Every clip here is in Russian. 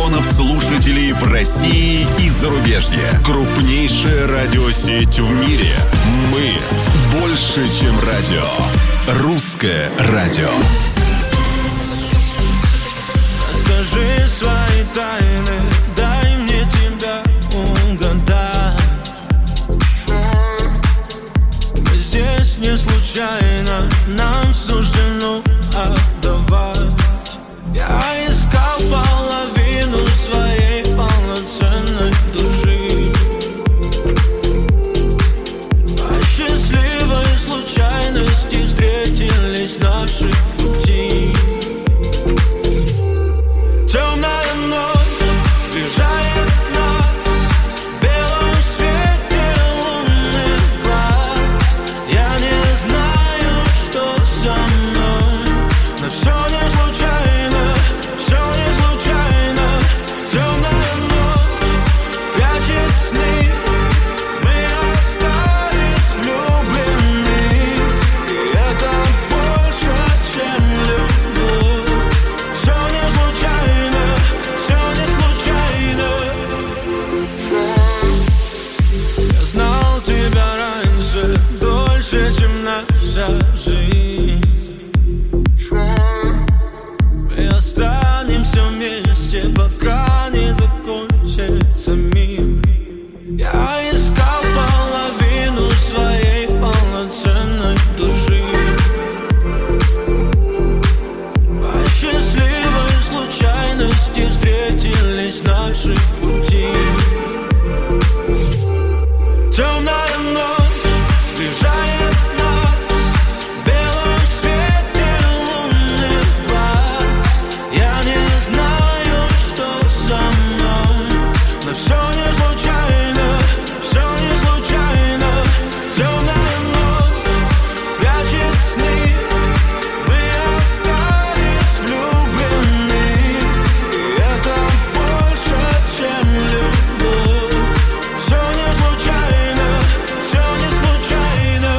миллионов слушателей в России и зарубежье. Крупнейшая радиосеть в мире. Мы больше, чем радио. Русское радио. Расскажи свои тайны, дай мне тебя угадать. Мы здесь не случайно, нам суждено отдавать. Я искал половину своей полноценной души. По счастливой случайности встретились наши пути. Темная ночь сближает нас в белом свете лунных глаз. Я не знаю, что со мной, но все не случайно, все не случайно. Темная ночь прячет сны, мы остались влюблены, и это больше, чем любовь. Все не случайно, все не случайно. Я знал тебя раньше, дольше, чем наша жизнь. Мы останемся вместе, пока не закончится мир. Я искал половину своей полноценной души. По счастливой случайности встретились наши пути. Темная ночь сближает нас в белом свете лунных глаз. Я не знаю, что со мной, но все не случайно, все не случайно. Темная ночь прячет сны, мы остались влюблены, и это больше, чем любовь. Все не случайно, все не случайно.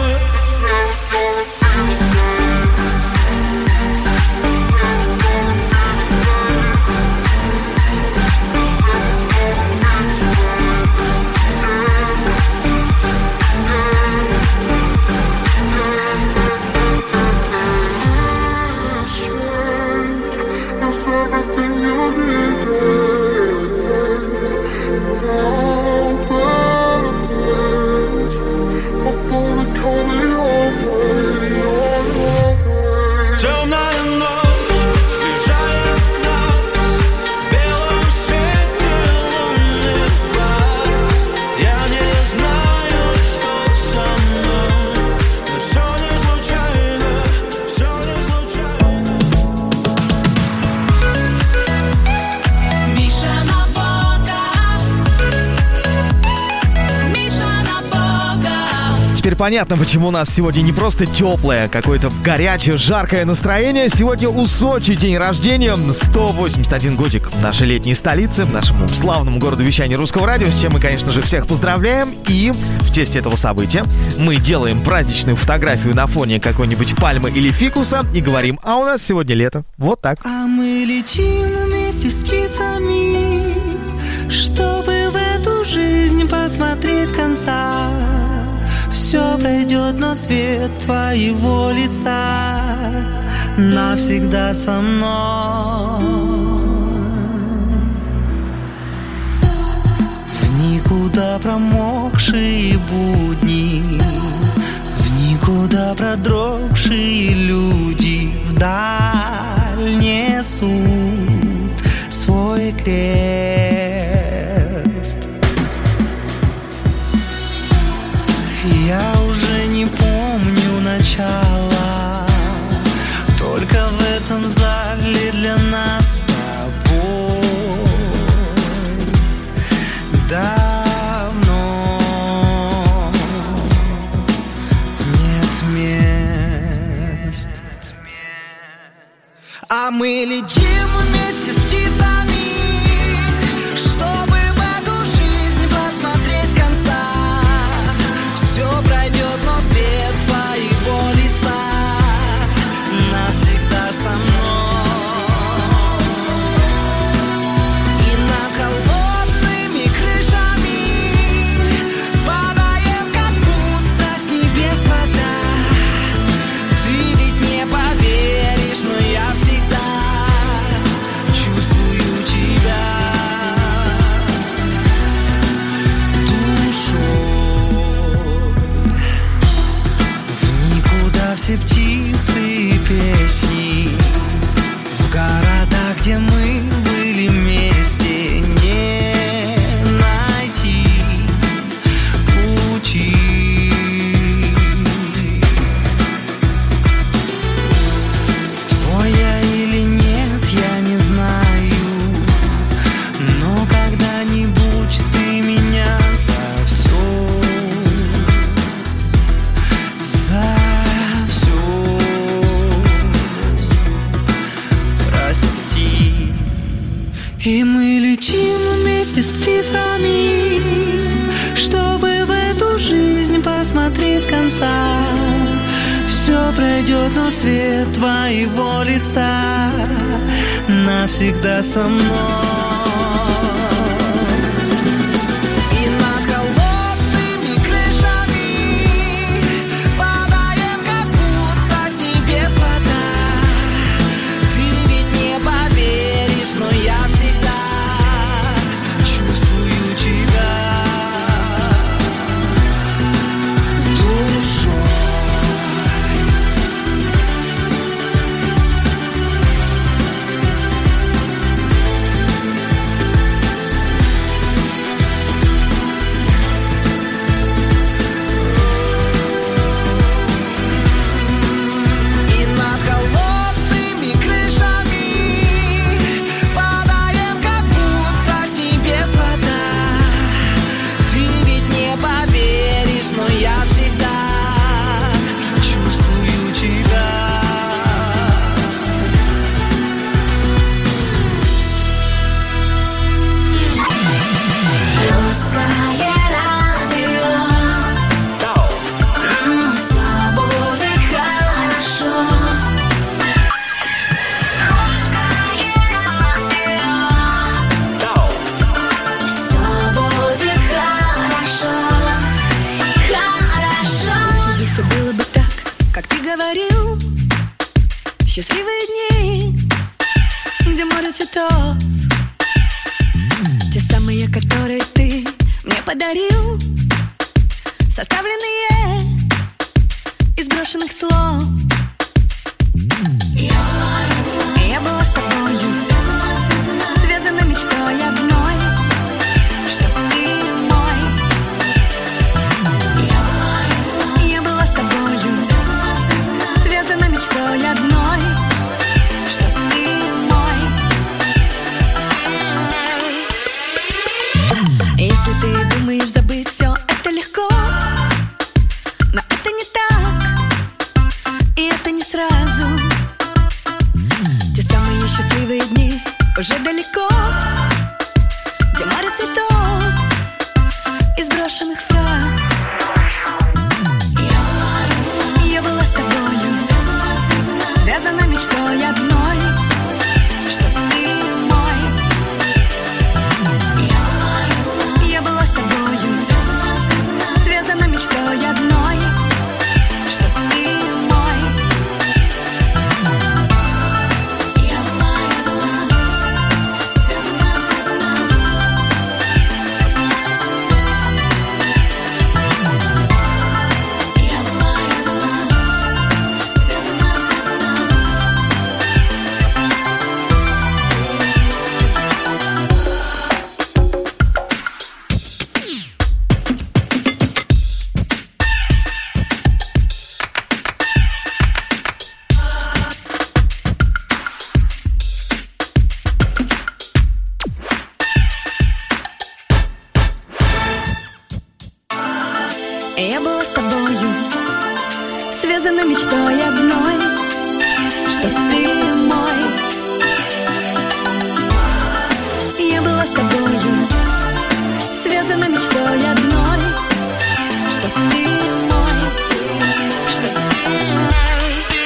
It's everything you needed. Now better days are gonna come your way, your way. Темная ночь сближает нас в белом свете лунных глаз. Я не знаю, что со мной, но все не случайно, все не случайно. Миша Набоков. Миша Набоков. Теперь понятно, почему у нас сегодня не просто теплое, какое-то горячее, жаркое настроение. Сегодня у Сочи день рождения, 181 годик в нашей летней столице, в нашем славном городу вещания Русского радио, с чем мы, конечно же, всех поздравляем. И в честь этого события мы делаем праздничную фотографию на фоне какой-нибудь пальмы или фикуса и говорим: а у нас сегодня лето. Вот так. А мы летим вместе с птицами, чтобы в эту жизнь посмотреть конца. Все пройдет, но свет твоего лица навсегда со мной. В никуда промокшие будни, в никуда продрогшие люди вдаль несут свой крест. Я уже не помню начала, только в этом зале для нас с тобой давно нет мест. А мы летим вместе с птицами, чтобы в эту жизнь посмотреть конца. Все пройдет, но свет твоего лица И мы летим вместе с птицами, чтобы в эту жизнь посмотреть с конца. Все пройдет, но свет твоего лица навсегда со мной. Счастливые дни, где море цветов, те самые, которые ты мне подарил, составленные из брошенных слов. Я была с тобою связана мечтой одной, что ты мой. Я была с тобою связана мечтой одной, что ты мой. Если ты думаешь забыть все, это легко, но это не так, и это не сразу. Те самые счастливые дни уже далеко, где море цветов из брошенных фраз. Я была с тобою связана мечтой одной, что ты мой. Я была с тобою связана мечтой одной, что ты мой. Я была с тобою связана мечтой одной, что ты мой. Я была с тобою связана мечтой одной, что ты мой, что ты мой.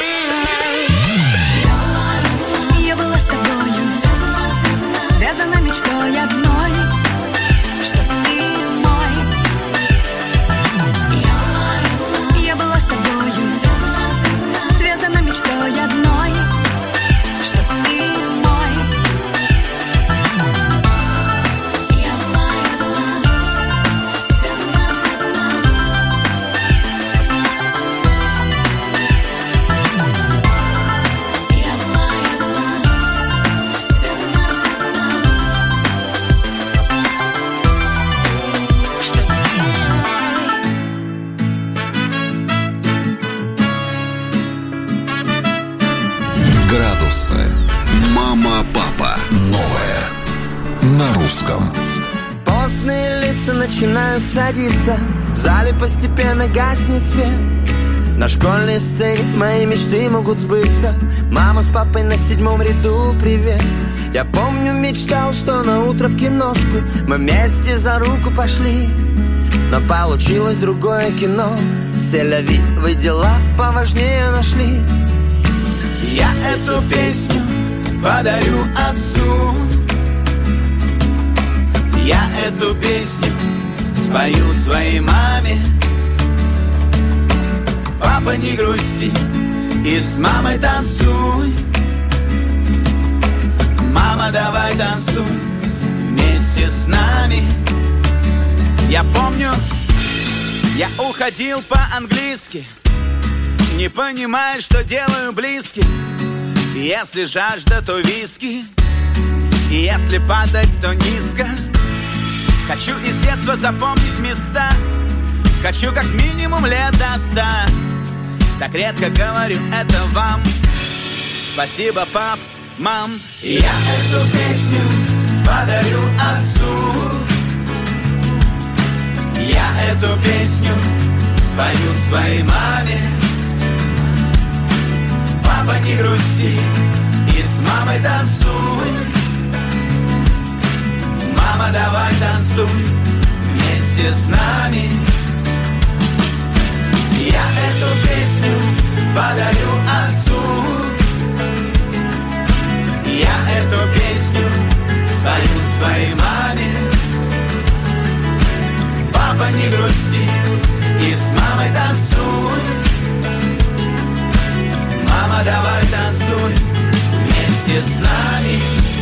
Я была с тобою связана мечтой одной, что ты мой. Я была с тобою связана мечтой одной, что ты мой. Градусы. Мама, папа. Новое. На русском. Постные лица начинают садиться, в зале постепенно гаснет свет. На школьной сцене мои мечты могут сбыться. Мама с папой на 7-м ряду, привет. Я помню мечтал, что на утро в киношку мы вместе за руку пошли. Но получилось другое кино. Селяви, вы дела поважнее нашли. Я эту песню подарю отцу. Я эту песню спою своей маме. Папа, не грусти и с мамой танцуй. Мама, давай танцуй вместе с нами. Я помню, я уходил по-английски, не понимая, что делаю близким. Если жажда, то виски, и если падать, то низко. Хочу из детства запомнить места, хочу как минимум лет до 100. Так редко говорю это вам. Спасибо, пап, мам. Я эту песню подарю отцу. Я эту песню спою своей маме. Папа, не грусти и с мамой танцуй. Мама, давай танцуй вместе с нами. Я эту песню подарю отцу. Я эту песню спою своей маме. Папа, не грусти и с мамой танцуй. Мама, давай танцуй вместе с нами.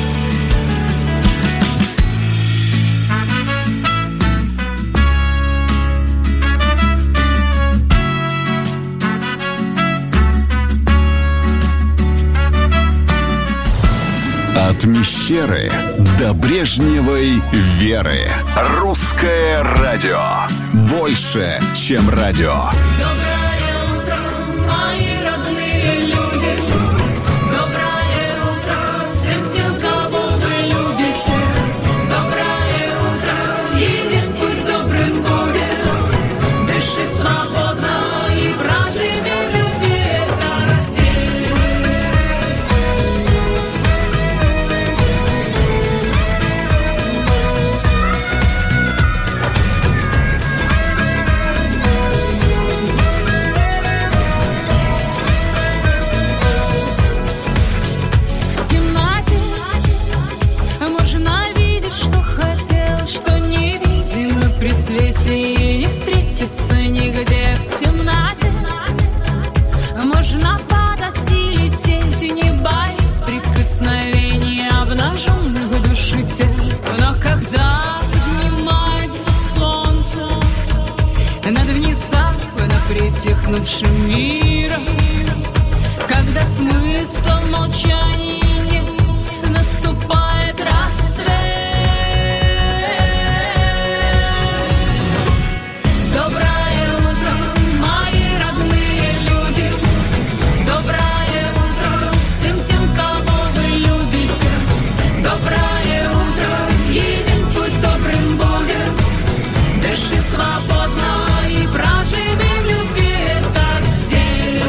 От Мещеры до Брежневой Веры. Русское радио. Больше, чем радио. Доброе утро, мои родные люди. Доброе утро всем тем, кого вы любите. Доброе утро, и день пусть добрым будет. Дыши свободно и проживи в любви этот день. В темноте можно видеть, что хотел, что не видимо при свете и не встретиться нигде. В темноте можно падать и лететь, и не боясь прикосновений обнаженных души тел. Но когда поднимается солнце над внезапно притихнувшим миром, когда смысла в молчании нет, наступает рассвет. Доброе утро, мои родные люди. Доброе утро всем тем, кого вы любите. Доброе утро, и день пусть добрым будет. Дыши свободно и проживи в любви этот день.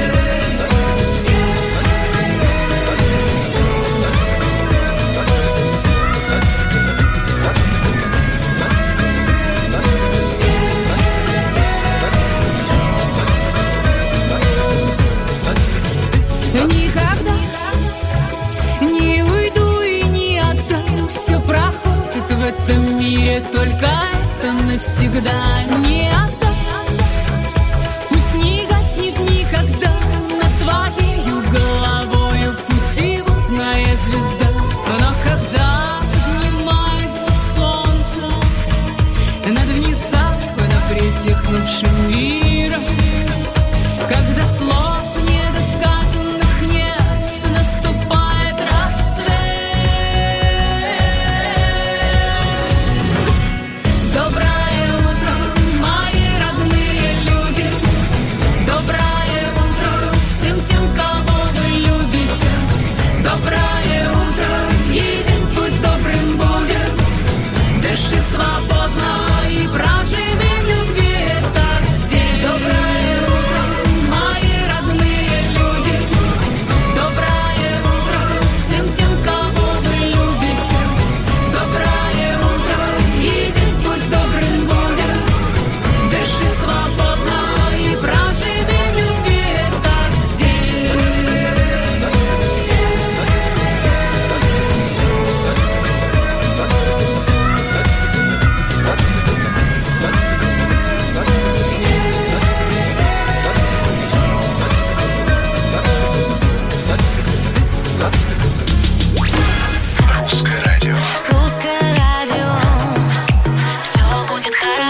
Никогда не уйду и не отдам. Все проходит в этом мире, только это навсегда не отдам. Пусть не гаснет никогда над твоею головою путеводная звезда. Но когда поднимается солнце над внезапно притихнувшим миром, когда слов недосказанных нет, наступает рассвет. Доброе утро, мои родные люди. Доброе утро всем тем, кого вы любите. Доброе утро, и день пусть добрым будет. Дыши свободно и проживи в любви этот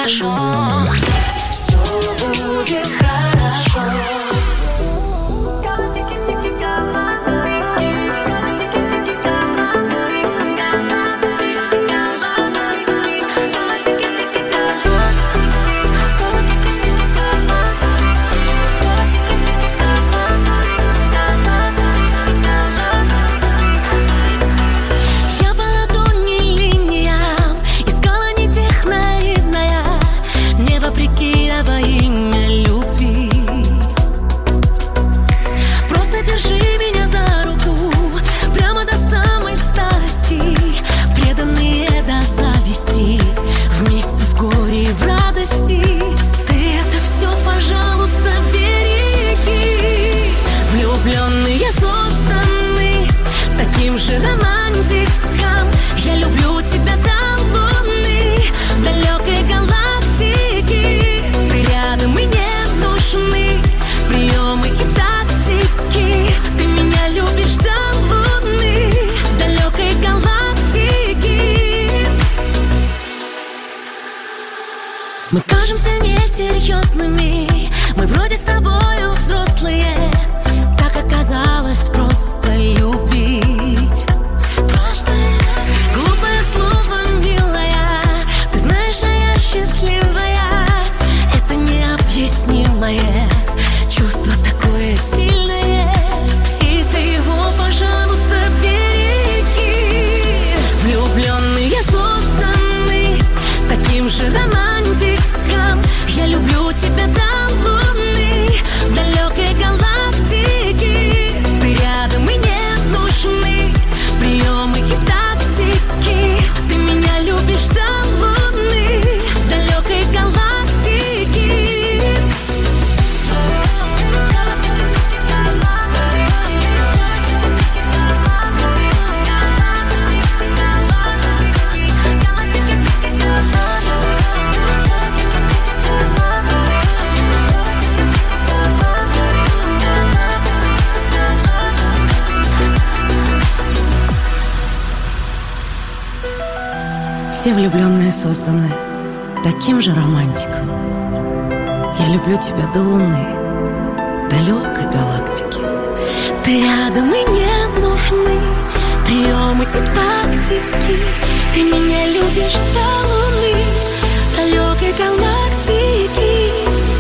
хорошо. Все будет хорошо. Вместе в горе и в радости. Ты это все, пожалуйста, береги. Влюбленные созданы таким же романтиком. Я люблю тебя до луны, далекой галактики. Ты рядом и не нужны приемы и тактики. Ты меня любишь до луны, далекой галактики. Мы кажемся несерьезными, мы вроде с тобою взрослые. Так оказалось просто любить. Глупое слово, милая, ты знаешь, а я счастливая. Это необъяснимое чувство такое сильное. И ты его, пожалуйста, береги. Влюбленные созданы таким же романтиком. Я люблю тебя до луны, далекой галактики. Ты рядом и не нужны приемы и тактики. Ты меня любишь до луны, далекой галактики. Все влюбленные созданы таким же романтиком. Я люблю тебя до луны, далекой галактики. Ты рядом и не нужны приемы и тактики. Ты меня любишь до луны, далекой галактики.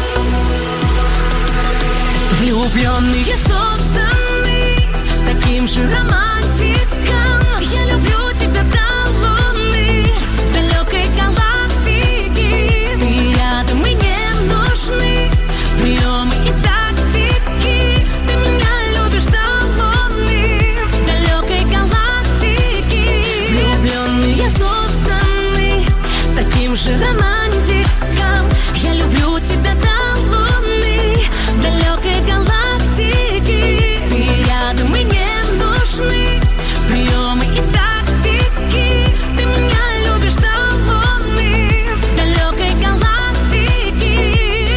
Влюбленные созданы таким же романтиком. Я люблю тебя до луны, далекой галактики. Ты рядом и не нужны приемы и тактики. Ты меня любишь до луны, далекой галактики. Влюбленные созданы таким же романтиком. Я люблю тебя до луны, далекой галактики. Ты рядом и не нужны приемы и тактики. Ты меня любишь до луны, далекой галактики.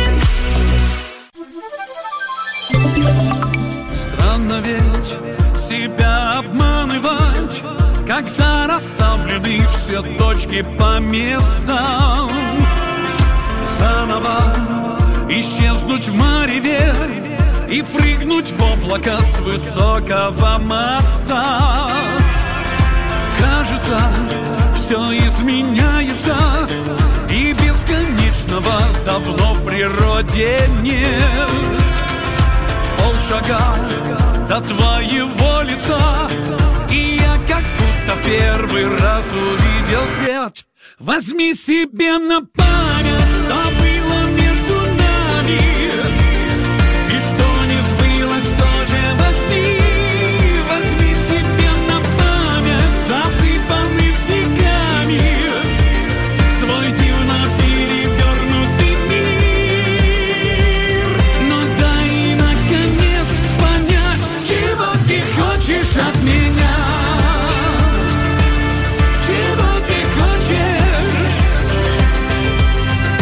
Странно ведь себя обманывать, когда расставлены все точки по местам. Заново исчезнуть в мареве и прыгнуть в облако с высокого моста. Кажется, все изменяется, и бесконечного давно в природе нет. Полшага до твоего лица, и я как будто в первый раз увидел свет. Возьми себе на память, что было между нами, и что не сбылось, тоже возьми. Возьми себе на память засыпанный снегами свой дивно перевернутый мир. Но дай наконец понять, чего ты хочешь от меня. Чего ты хочешь?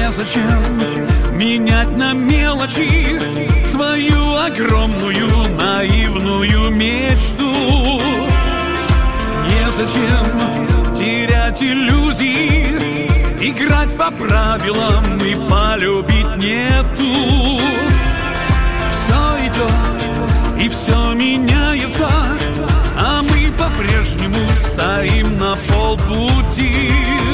Незачем менять на мелочи свою огромную наивную мечту. Незачем терять иллюзии, играть по правилам и полюбить нету. Все идет и все меняется, а мы по-прежнему стоим на полпути.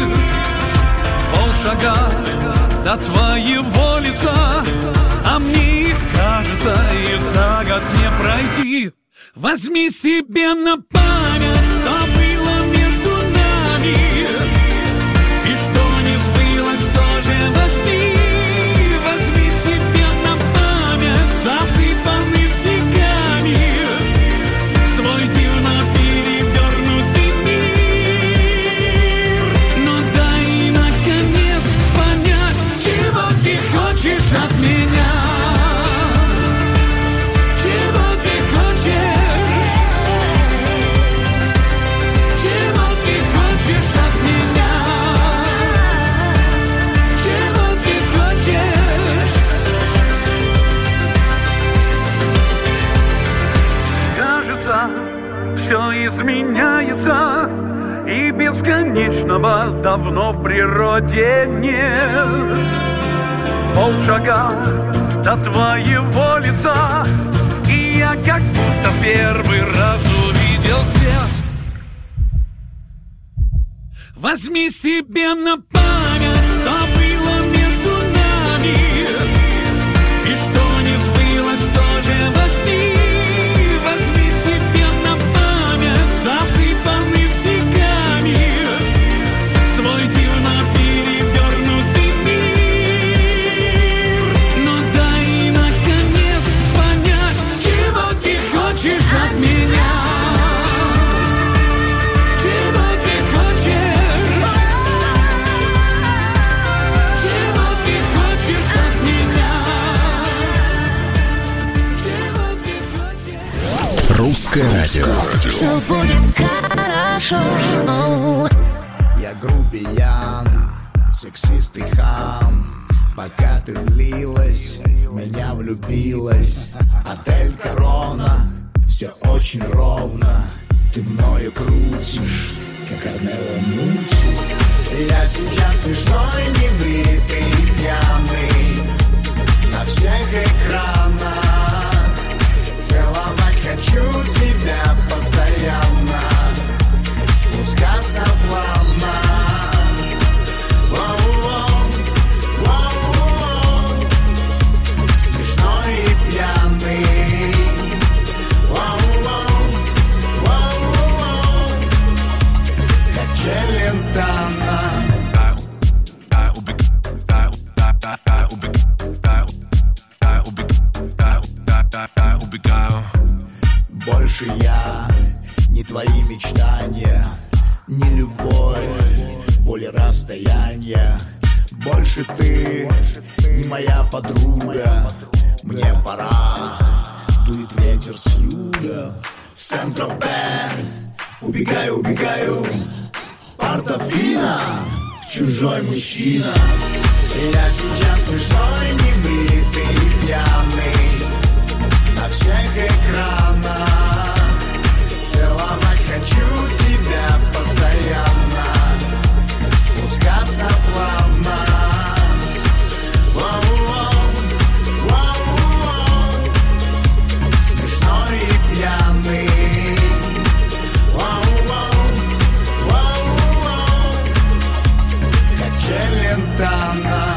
Полшага до твоего лица, а мне их кажется и за год не пройти. Возьми себе на память, что было между нами, и что не сбылось, тоже возьми. Возьми себе на память засыпанный снегами свой дивно перевернутый мир. Но дай наконец понять, чего ты хочешь от меня. Все изменяется, и бесконечного давно в природе нет. Полшага до твоего лица, и я как будто первый раз увидел свет. Возьми себе на память, что было между нами, и что не сбылось, тоже возьми. Засыпанный снегами свой дивно перевернутый мир. Но дай наконец понять, чего ты хочешь от меня. Чего ты хочешь? Чего ты хочешь от меня? Чего ты хочешь? Русское радио. Все будет хорошо. Я грубиян, сексист и хам. Пока ты злилась, в меня влюбилась. Отель Корона, все очень ровно. Ты мною крутишь, как Арнелла Мучи. Я сейчас смешной, небритый и пьяный на всех экранах. Целовать хочу тебя постоянно, спускаться плавно. Воу-воу, воу-воу. Смешной и пьяный. Воу-воу, воу-воу. Как Челентано. Больше я не твои мечтания, не любовь, боль и расстояние. Больше ты не моя подруга. Мне пора, дует ветер с юга. В Сент-Тропе убегаю, убегаю. Портофино, чужой мужчина. Я сейчас смешной, небритый и пьяный на всех экранах. Целовать хочу тебя постоянно, спускаться плавно. Воу-воу, воу-воу. Смешной и пьяный. Воу-воу, воу-воу. Как Челентано.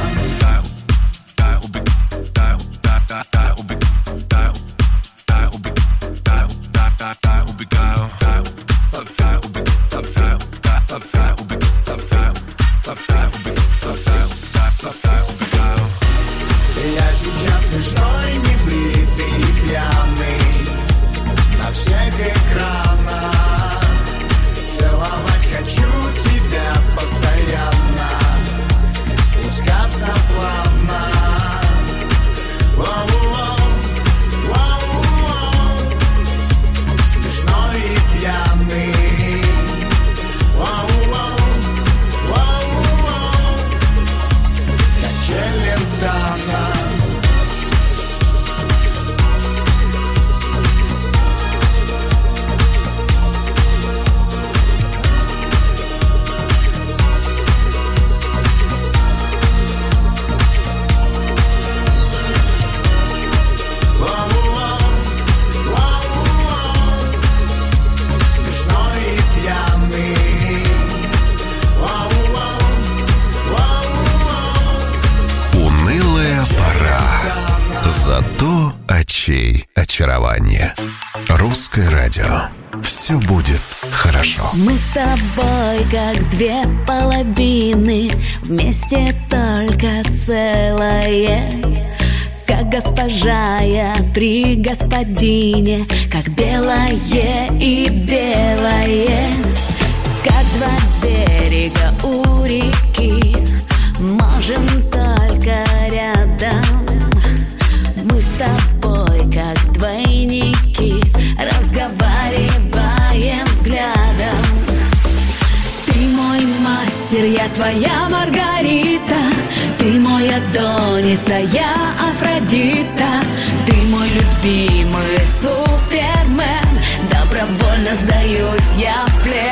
Зато очей очарование. Русское радио. Все будет хорошо. Мы с тобой как две половины, вместе только целое. Как госпожа я при господине, как белое и белое. Как два берега у реки, можем только рядом. Мы с тобой как двойники, разговариваем взглядом. Ты мой мастер, я твоя Маргарита. Ты мой Адонис, а я Афродита. Ты мой любимый супермен. Добровольно сдаюсь я в плен.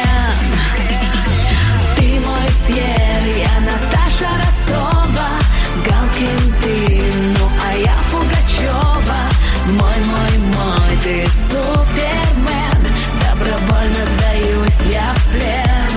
Ты мой Пьер, я Наташа Ростова. Галкин ты, ну а я Пугачева. Мой, ты супермен. Добровольно сдаюсь я в плен.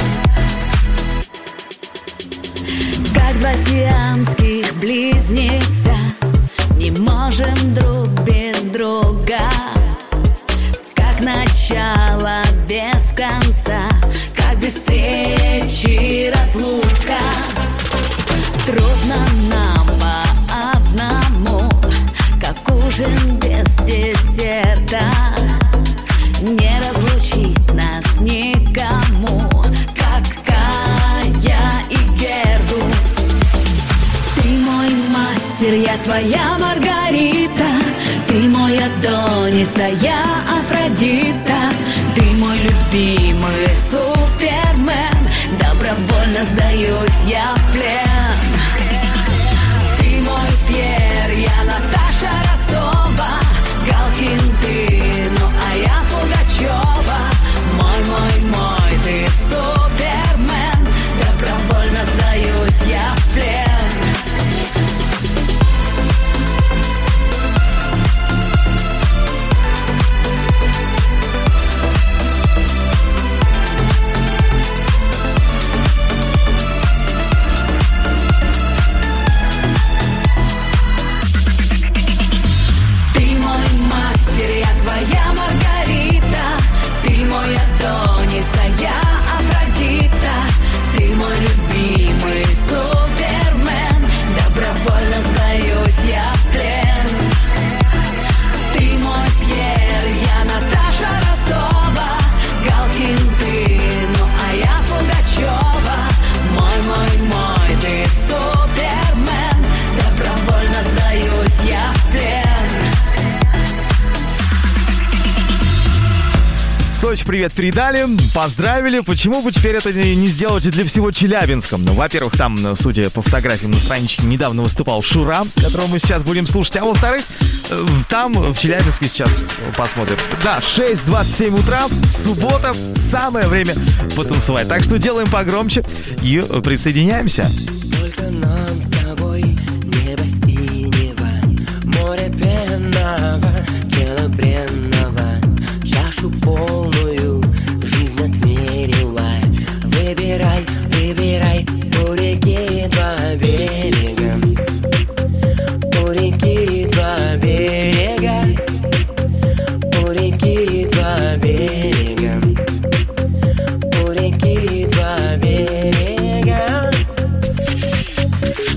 Как два сиамских близнеца, не можем друг без друга. Как начало без конца, как без встречи разлука. Трудно нам по одному, как ужин без десерта. Не разлучить нас никому, как Кая и Герду. Ты мой мастер, я твоя Маргарита. Ты мой Адонис, а я Афродита. Ты мой любимый супермен. Добровольно сдаюсь я в плен. Ты мой Пьер, я Наташа Ростова. Галкин ты, ну а я Пугачева. Мой, ты супермен. Добровольно сдаюсь я в плен. Сочи привет передали, поздравили. Почему бы теперь это не сделать и для всего Челябинска? Ну, во-первых, там, судя по фотографиям на страничке, недавно выступал Шура, которого мы сейчас будем слушать. А во-вторых, там, в Челябинске сейчас посмотрим. Да, 6:27 утра, суббота, самое время потанцевать. Так что делаем погромче и присоединяемся. Только нам с тобой небо синего, море пенного, тело бренного, чашу полную жизнь отмерила. Выбирай, выбирай, у реки два берега, у реки два берега, у реки два берега, у реки два берега.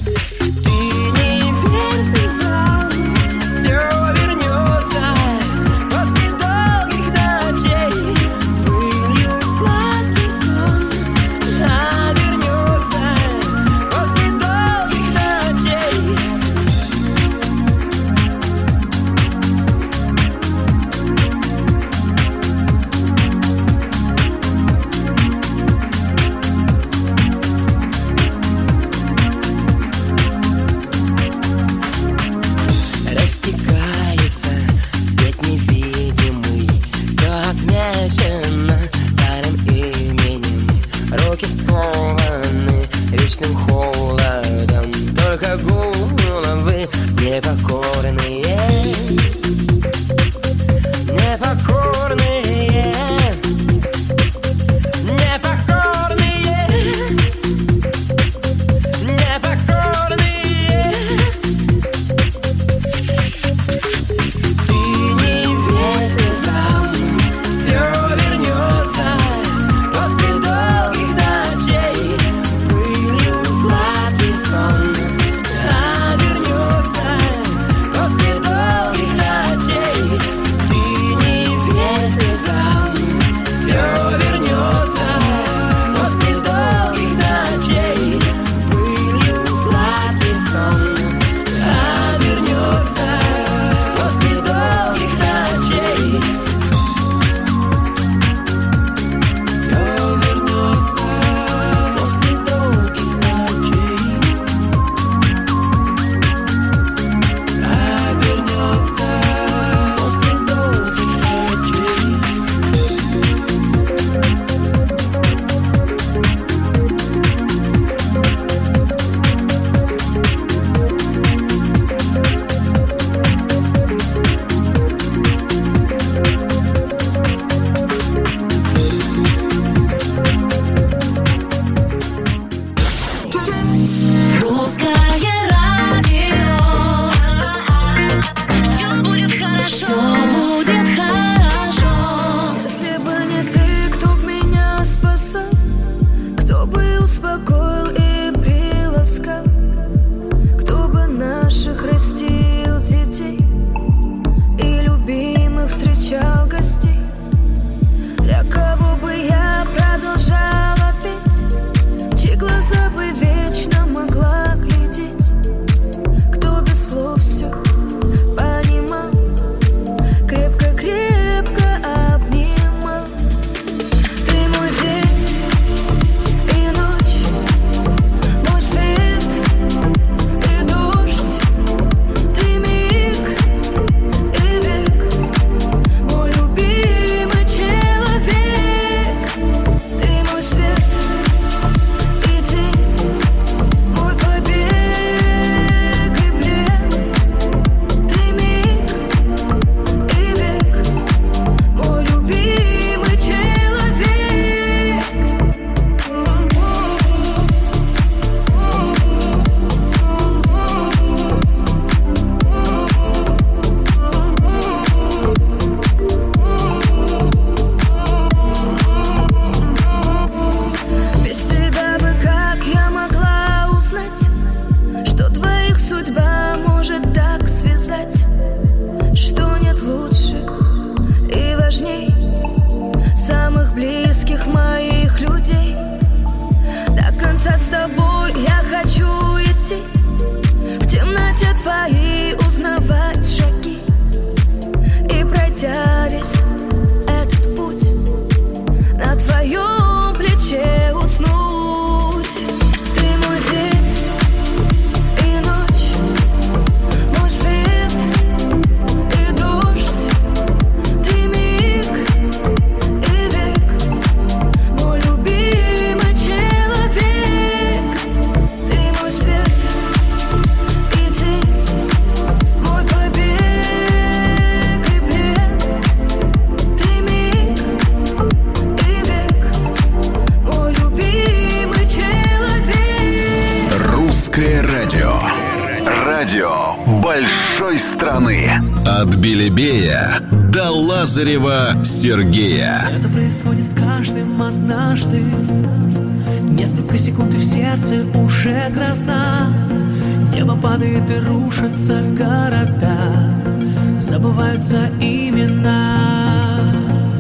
радио большой страны. От Белебея до Лазарева Сергея. Это происходит с каждым однажды. Несколько секунд и в сердце уже гроза. Небо падает и рушатся города. Забываются имена.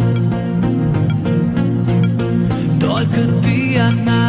Только ты одна.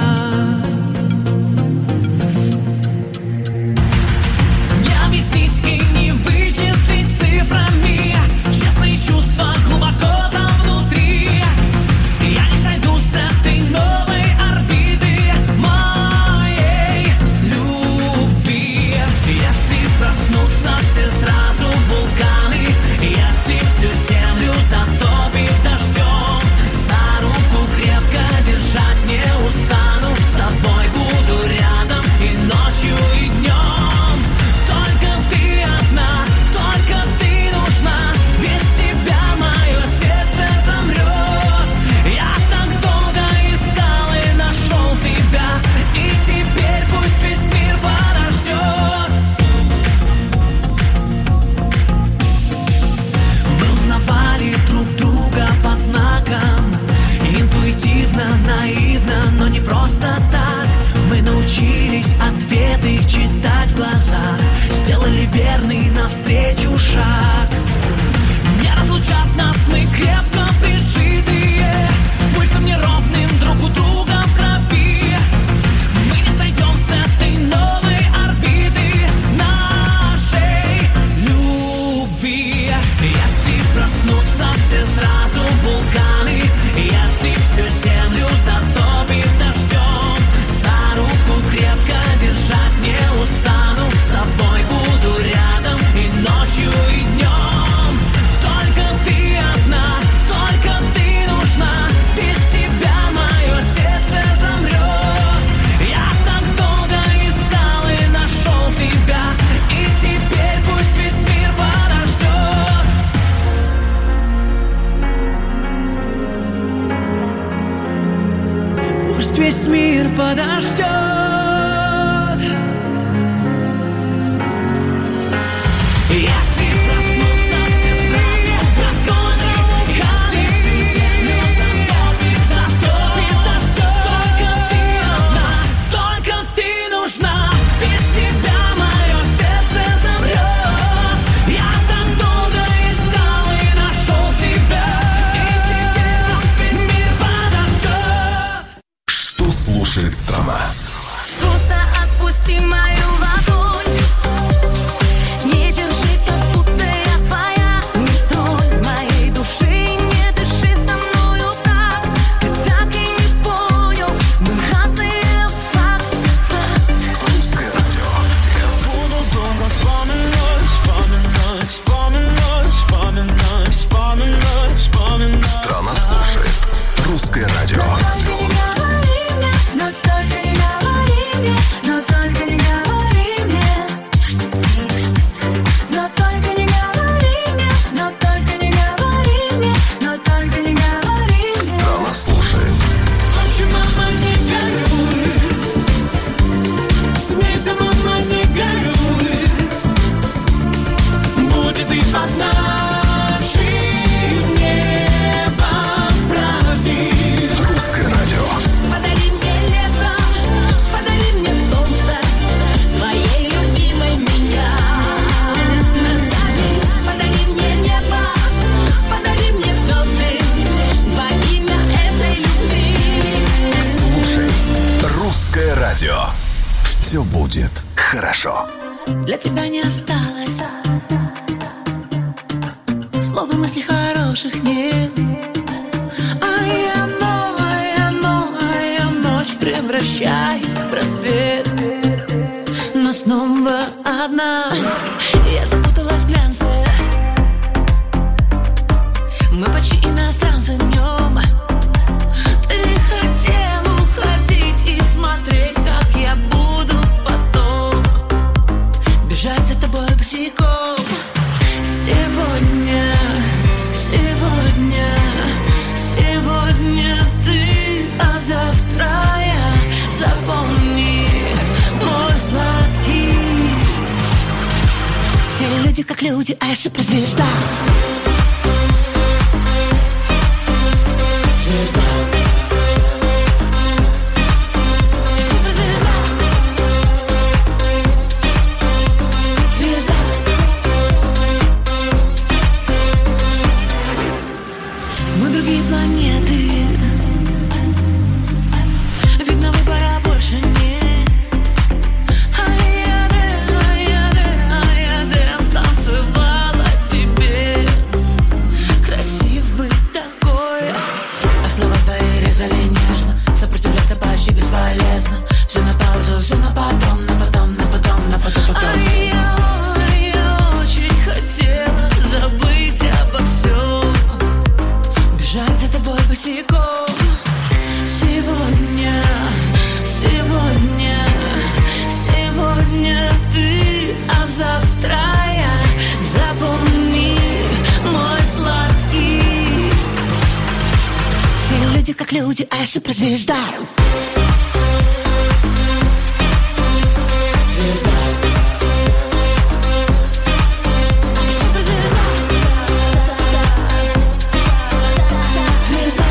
Не объяснить и не вычислить цифрами честные чувства глубоко там внутри. Я не сойду с этой новой орбиты моей любви. Если проснутся все сразу вулканы, если всю землю затопит дождем, за руку крепко держать не устану. С тобой буду рядом и ночью, и днем. Только ты одна, только ты нужна. Без тебя мое сердце замрет. Я так долго искал и нашел тебя, и теперь пусть весь мир подождет. Мы узнавали друг друга по знакам, интуитивно, наивно, но не просто так. Мы научились ответы читать в глазах, сделали верный навстречу шаг. Не разлучат нас, мы крепко прижитые, пульсом неровным друг у друга в крови. Мы не сойдем с этой новой орбиты нашей любви. Если проснутся все сразу вулканы, если всю землю затопит дождем, за руку крепко держать не устану. С тобой буду рядом и ночью, и днем. Только ты одна, только ты нужна. Без тебя мое сердце замрет. Я так долго искал и нашел тебя, и теперь пусть весь мир подождет. Пусть весь мир подождет. Если проснутся все сразу вулканы, если всю землю затопит дождем, только ты одна, только ты нужна. Без тебя мое сердце замрет. Я так долго искал и нашел тебя, и теперь пусть весь мир подождет. Что слушает страна? Просто отпусти мою ладонь. Не держи, как будто я твоя. Не тронь моей души, не дыши со мною так. Ты так и не понял, мы разные факты. Русское радио. Буду долго вспоминать, вспоминать, вспоминать, вспоминать, вспоминать, вспоминать. Страна слушает Русское радио. Но только не говори мне, но только не говори мне. Но только не говори мне, но только не говори мне, но только не говори мне. Страна слушает. Ночью, мама, не горюй. Смейся, мама, не горюй. Будет и под нашим небом праздник. Русское радио. Подари мне лето, подари мне солнце, своей любимой меня. Назови, подари мне небо, подари мне звезды, во имя этой любви. Слушай Русское радио. Все будет хорошо. Для тебя не осталось слов и мыслей хороших нет. А я новая ночь превращаю в рассвет. Но снова одна я запуталась в глянце. Мы почти иностранцы в нем. Ты хотел уходить и смотреть, как я буду потом бежать за тобой босиком. Сегодня ты, а завтра я. Запомни, мой сладкий люди как люди, а я суперзвезда. Звезда. Суперзвезда. Звезда. Мы другие планеты. Видно, выбора больше нет. Станцевала тебе. Красивый такой. А слова твои резали нежно. Сопротивляться почти бесполезно. Все на паузу, все на потом, на потом, на потом, на потом, потом. А я очень хотела забыть обо всем. Бежать за тобой босиком. Сегодня, сегодня, сегодня ты, а завтра я. Запомни, мой сладкий. Все люди как люди, а я суперзвезда. Звезда. Суперзвезда. Звезда.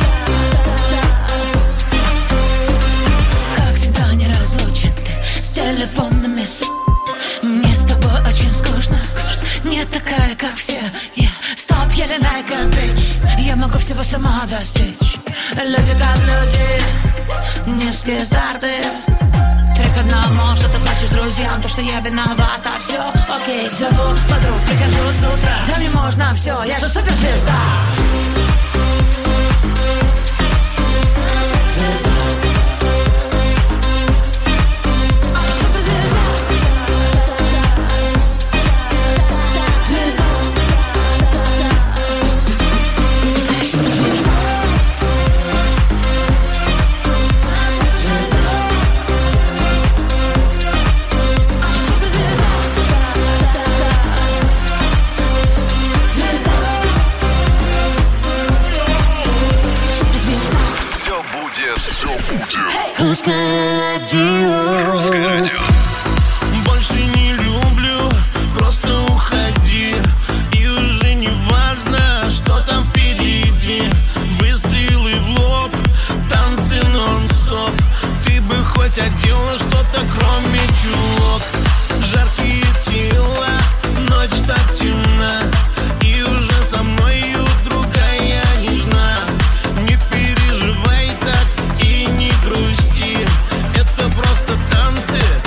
Как всегда не разлучен ты с телефонными мне с тобой очень скучно, скучно. Не такая, как все. Стоп, я не like a bitch. Я могу всего сама достичь. Люди как люди, низкие старты. 3 к 1, что ты плачешь друзьям, то, что я виновата, все окей. Зову подруг, прихожу с утра. Да мне можно все, я же суперзвезда. Звезда. Русское радио. Больше не люблю, просто уходи. И уже не важно, что там впереди. Выстрелы в лоб, танцы нон-стоп. Ты бы хоть одела что-то, кроме чулок. Жаркие тела, ночь так темна. И уже со мною другая нежна. Не переживай так и не грусти. Это просто танцы,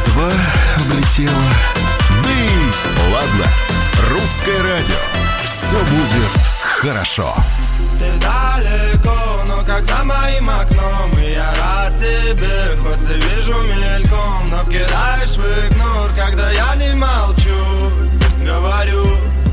Москва облетела. Да и ладно. Русское радио. Все будет хорошо. Ты далеко, но как за моим окном. И я рад тебе, хоть и вижу мельком. Но кидаешь в игнор, когда я не молчу. Говорю,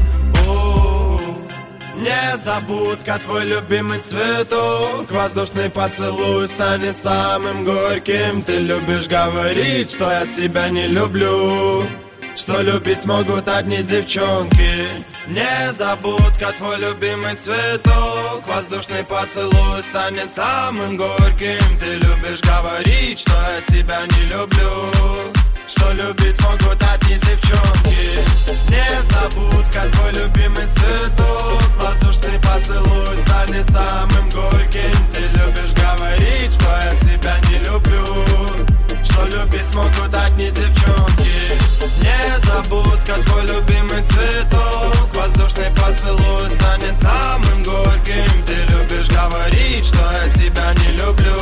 незабудка, твой любимый цветок. Воздушный поцелуй станет самым горьким. Ты любишь говорить, что я тебя не люблю, что любить могут одни девчонки. Незабудка, твой любимый цветок. Воздушный поцелуй станет самым горьким. Ты любишь говорить, что я тебя не люблю, что любить могут одни девчонки. Незабудка, твой любимый цветок. Воздушный поцелуй станет самым горьким. Ты любишь говорить, что я тебя не люблю, что любить могут одни девчонки. Незабудка, твой любимый цветок. Воздушный поцелуй станет самым горьким. Ты любишь говорить, что я тебя не люблю.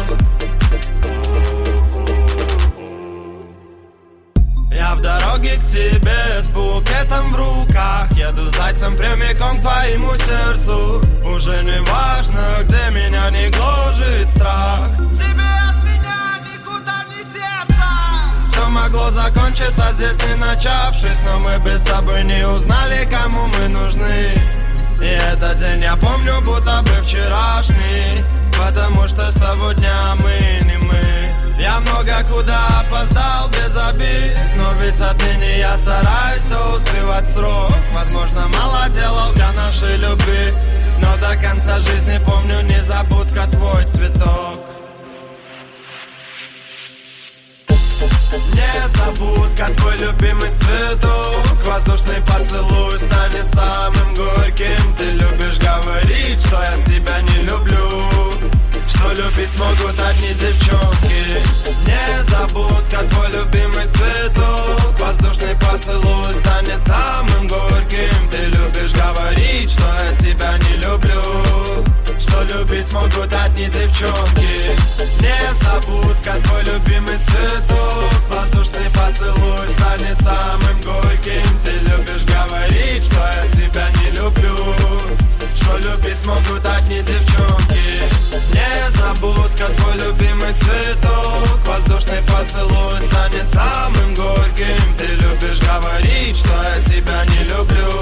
Я в дороге к тебе с букетом в руках. Еду зайцем прямиком к твоему сердцу. Уже не важно, где меня не гложет страх. Тебе от меня никуда не деться. Все могло закончиться здесь не начавшись, но мы без тобой не узнали, кому мы нужны. И этот день я помню, будто бы вчерашний, потому что с того дня мы не мы. Я много куда опоздал без обид, но ведь отныне я стараюсь все успевать в срок. Возможно, мало делал для нашей любви, но до конца жизни помню незабудка твой цветок. Незабудка, твой любимый цветок. Воздушный поцелуй станет самым горьким. Ты любишь говорить, что я тебя не люблю, что любить могут одни девчонки. Незабудка, твой любимый цветок. Воздушный поцелуй станет самым горьким. Ты любишь говорить, что я тебя не люблю, что любить могут одни девчонки. Незабудка, твой любимый цветок. Воздушный поцелуй станет самым горьким. Ты любишь говорить, что я тебя не люблю, что любить могут одни девчонки. Незабудка, твой любимый цветок. Воздушный поцелуй станет самым горьким. Ты любишь говорить, что я тебя не люблю.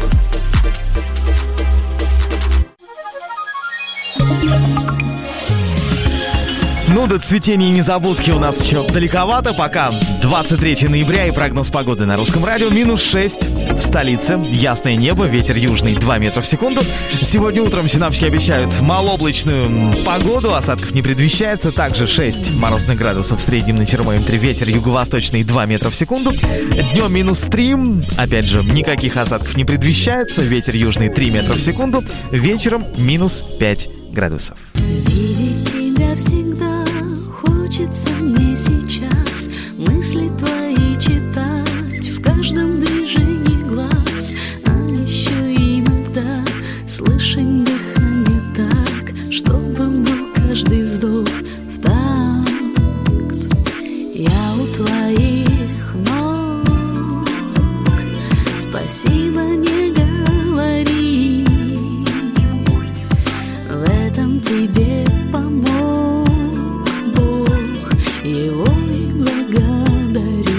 Ну, до цветения незабудки у нас еще далековато. Пока 23 ноября и прогноз погоды на Русском радио. -6 в столице. Ясное небо, ветер южный 2 метра в секунду. Сегодня утром синаптики обещают малооблачную погоду. Осадков не предвещается. Также 6 морозных градусов в среднем на термометре. Ветер юго-восточный 2 метра в секунду. Днем -3. Опять же, никаких осадков не предвещается. Ветер южный 3 метра в секунду. Вечером -5 градусов. Видеть тебя всегда хочется мне сейчас, мысли твои читать в каждом движении глаз, а еще иногда слышать дыхание так, чтобы был каждый вздох в такт. Я у твоих ног, спасибо не говори, в этом тебе помог Бог, его и благодари.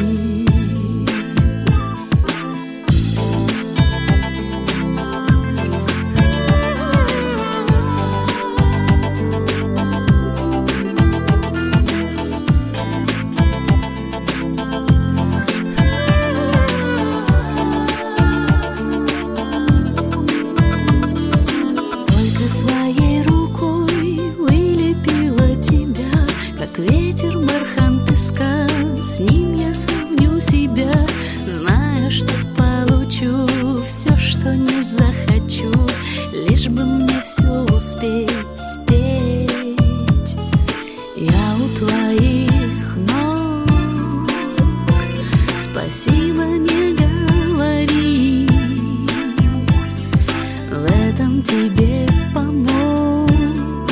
Только своей рукой вылепила тебя, как ветер бархат песка. С ним я сравню себя, зная, что получу все, что не захочу, лишь бы мне все успеть спеть. Я у твоих ног, спасибо не говори, в этом тебе помог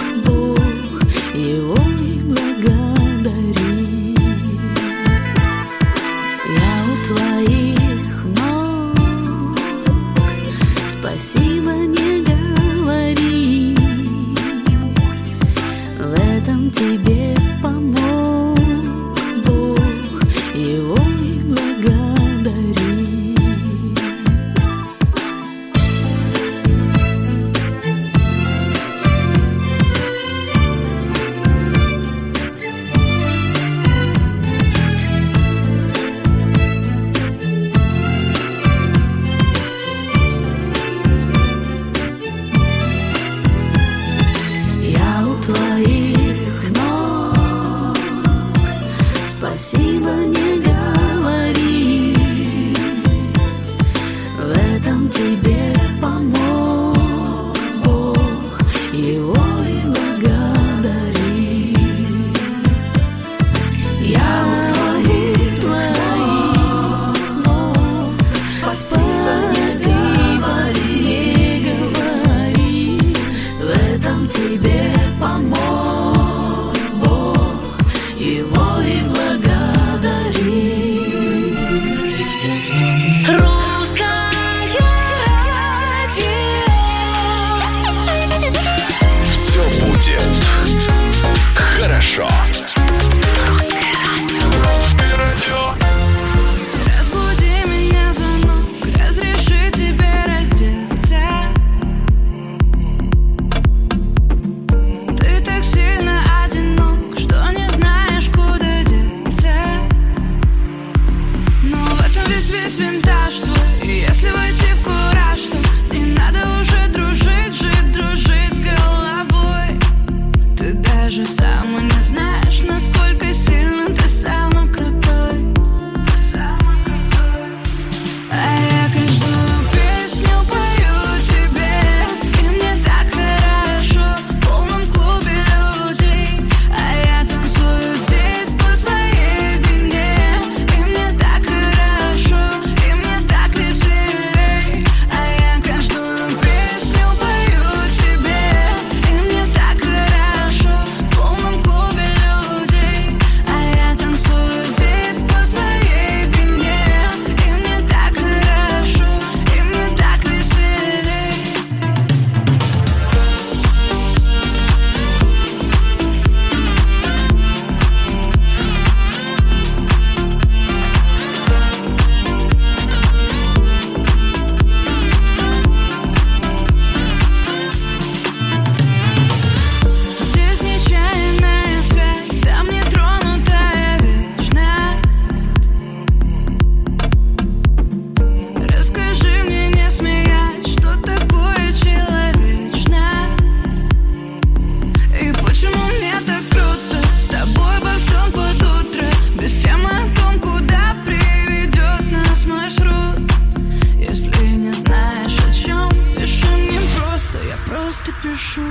Бог, его и благодари. Русское радио. Разбуди меня звонок, разреши тебе раздеться. Ты так сильно одинок, что не знаешь, куда деться. Но в этом весь винтаж твой. И если войти в кураж, то не надо уже дружить с головой. Ты даже сам не знаешь, насколько сильно ты самый крутой. А я каждую песню пою тебе, и мне так хорошо в полном клубе людей. А я танцую здесь по своей вине, и мне так хорошо, и мне так веселей. А я каждую песню пою тебе, и мне так хорошо в полном клубе людей. А я танцую здесь по своей вине, и мне так хорошо, и мне так веселей. Здесь нечаянная связь, там нетронутая вечность. Расскажи мне, не смеясь, что такое человечность. И почему мне так круто с тобой обо всем под утро, без темы о том, куда приведет нас маршрут. Если не знаешь, о чем, пиши мне просто, я просто пишу.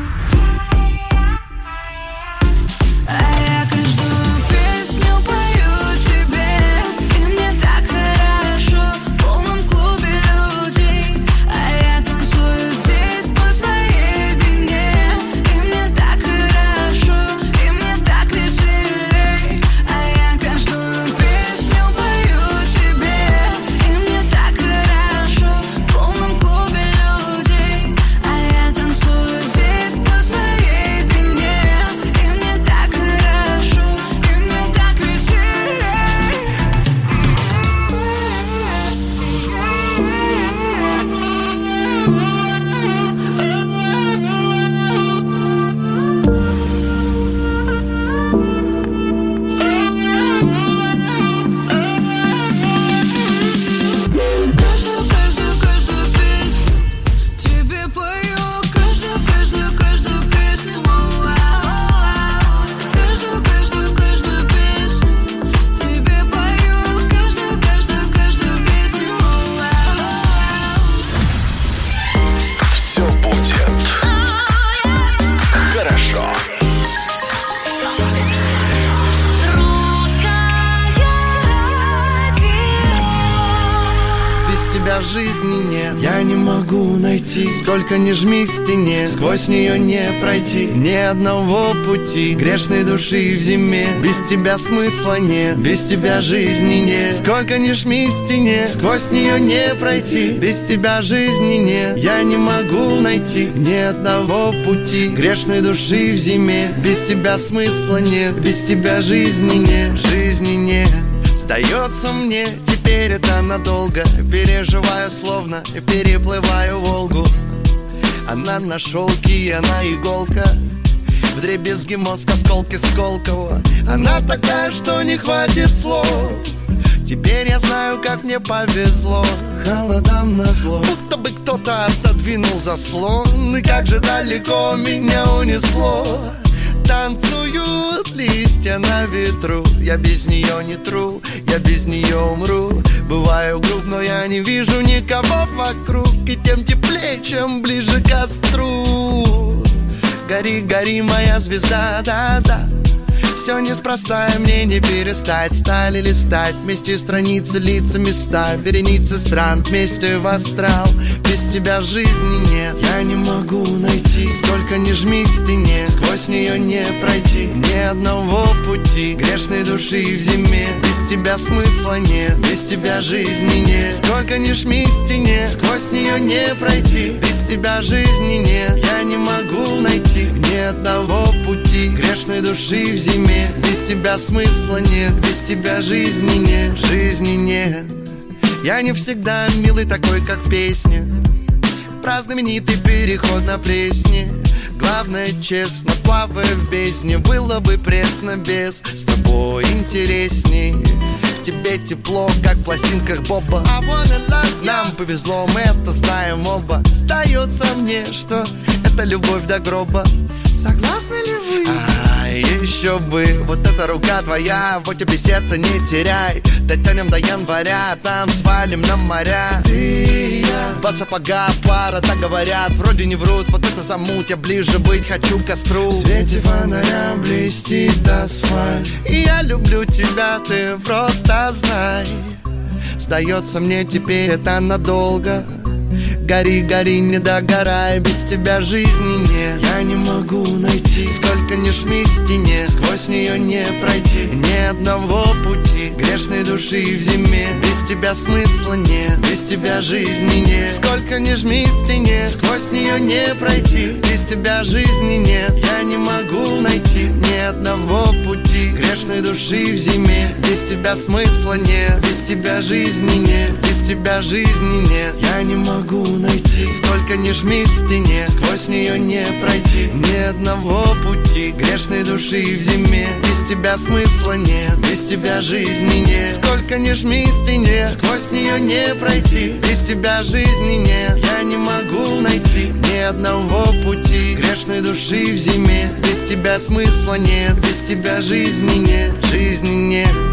А я каждую песню пою тебе, и мне так хорошо в полном клубе людей. А я танцую здесь по своей вине, и мне так хорошо, и мне так веселей. А я каждую песню пою тебе, и мне так хорошо в полном клубе людей. А я танцую здесь по своей вине, и мне так хорошо, и мне так веселей. Каждую песню тебе пою, каждую песню. Каждую песню тебе пою, каждую песню. Все будет хорошо. Без тебя жизни нет, я не могу найти. Сколько ни жми к стене, сквозь нее не пройти ни одного пути грешной души в зиме. Без тебя смысла нет, без тебя жизни нет. Сколько ни жми к стене, сквозь нее не пройти. Без тебя жизни нет, я не могу найти ни одного пути грешной души в зиме. Без тебя смысла нет, без тебя жизни нет, жизни нет. Сдается мне, теперь это надолго. Переживаю, словно переплываю Волгу. Она на шелке, она иголка. Вдребезги мозг, осколки Сколково. Она такая, что не хватит слов. Теперь я знаю, как мне повезло. Холодам назло, будто бы кто-то отодвинул заслон. И как же далеко меня унесло. Танцуют листья на ветру. Я без нее не тру, я без нее умру. Бываю груб, но я не вижу никого вокруг. И тем теплее, чем ближе к костру. Гори, гори, моя звезда, да-да. Все неспроста, и мне не перестать. Стали листать вместе страницы, лица, места. Вереницы стран вместе в астрал. Без тебя жизни нет, я не могу найти. Сколько ни жми к стене, сквозь нее не пройти ни одного пути грешной души в зиме. Без тебя смысла нет, без тебя жизни нет. Сколько ни жми к стене, сквозь нее не пройти. Без тебя жизни нет, я не могу найти ни одного пути, грешной души в зиме. Без тебя смысла нет, без тебя жизни нет, жизни нет. Я не всегда милый такой, как в песне, про знаменитый переход на Пресне. Главное, честно, плавая в бездне, было бы пресно без, с тобой интересней. В тебе тепло, как в пластинках Боба. Нам повезло, мы это знаем оба. Сдается мне, что это любовь до гроба. Согласны ли вы? Еще бы, вот эта рука твоя, вот тебе сердце не теряй. Дотянем до января, там свалим на моря. Ты и я, два сапога, пара, так говорят, вроде не врут. Вот это замут, я ближе быть хочу к костру. В свете фонаря блестит асфальт. И я люблю тебя, ты просто знай. Сдается мне теперь это надолго. Гори, гори, не догорай, без тебя жизни нет. Я не могу найти, сколько ни жми стене, сквозь нее не пройти ни одного пути, грешной души в зиме. Без тебя смысла нет, без тебя жизни нет. Сколько ни жми стене, сквозь нее не пройти, без тебя жизни нет. Я не могу найти ни одного пути, грешной души в зиме. Без тебя смысла нет, без тебя жизни нет, без тебя жизни нет. Я не могу найти, сколько ни жми стене, сквозь нее не пройти ни одного пути, грешной души в зиме. Без тебя смысла нет, без тебя жизни нет. Сколько ни жми стене, сквозь нее не пройти, без тебя жизни нет. Я не могу найти ни одного пути, грешной души в зиме. Без тебя смысла нет, без тебя жизни нет.